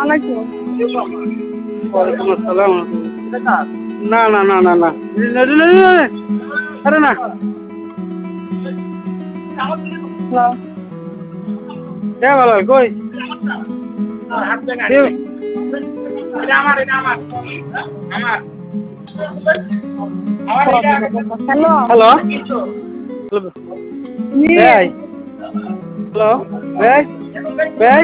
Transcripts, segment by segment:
আলাইকুম। ওয়ালাইকুম আসসালাম। না না না না না আরে না হ্যালো। কে ভালো কই হ্যালো। হ্যালো জি। ভাই হ্যালো ভাই ভাই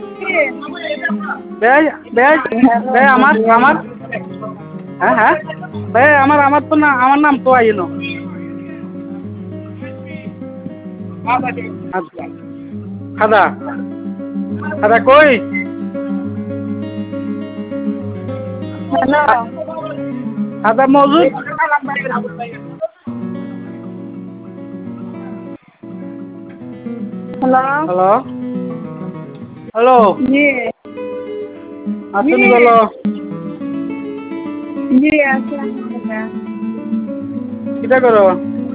ভাই ভাই ভাই আমার আমার হ্যাঁ হ্যাঁ ভাই আমার তো না আমার নাম তো আইনো খাদা খাদা কই হ্যালো। খাদা মজুদ হ্যালো। হ্যালো হ্যালো জি। আসুনি বলো জি আছে আলহামদুলিল্লাহ। কিটা করো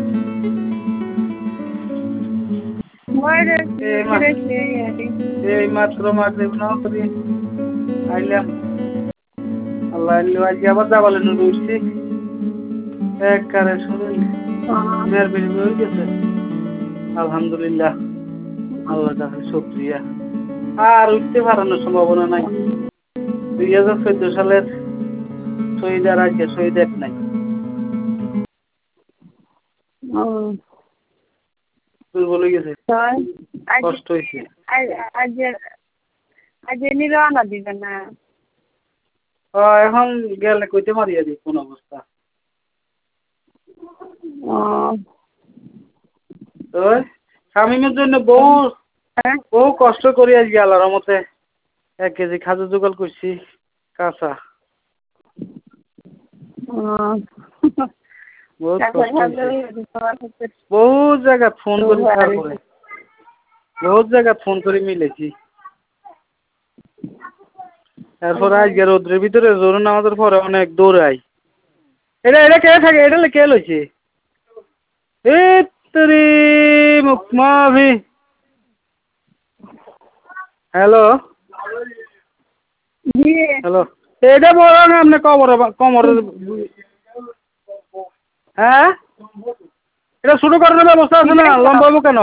এই মাত্র মাগরিব না করি আইলাম আল্লাহ আজ আবার যাবালে নুরু উঠছি এক কারে শুনুন মেয়ের বেরিয়ে হয়ে গেছে আলহামদুলিল্লাহ আল্লাহ কাছে শুকরিয়া আর উঠতে পারানোর সম্ভাবনা নাই 2014 সালের শহীদ আর আজকে শহীদ এক নাই দুর্বল হয়ে গেছে কষ্ট হয়েছে আজ এনে রওনা দিবে না। এখন গেলে কইতে মারিয়া দিই কোন অবস্থা তো শামিমের জন্য বহু কষ্ট করি আজকে আল্লাহর রহমতে 1 কেজি খাজু জোগাড় করছি কাঁচা বহুত কষ্ট বহুত জায়গা ফোন করি তারপরে বহুত জায়গা ফোন করে মিলেছি তারপরে আজকে রোদ্রের ভিতরে জোরে নামাজের পরে অনেক দৌড়াই এটা কে থাকে এটা কে লইছে তেরি মুকমাভি হ্যালো হ্যালো এটা বড় না আপনি কমর হ্যাঁ এটা শুরু করার ব্যবস্থা আছে না লম্বা হবো কেন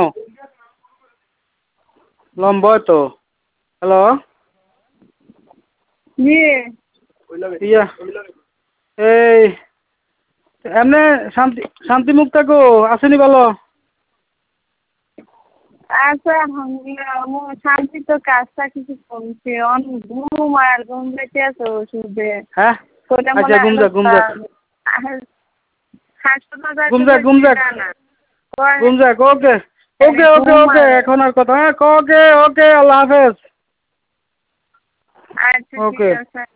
লম্বা তো হ্যালো ইয়া এই এমনি শান্তি মুক্তা গো আসেনি বলো আচ্ছা আলহামদুলিল্লাহ শান্তি তো কাজটা কিছু কমছে অনেক ঘুম আর ঘুম পেতে আছে ওষুধে হ্যাঁ আচ্ছা ঘুমজা ওকে ওকে ওকে ওকে এখন আর কথা হ্যাঁ ওকে ওকে আল্লাহ হাফেজ আচ্ছা ঠিক ওকে আছে।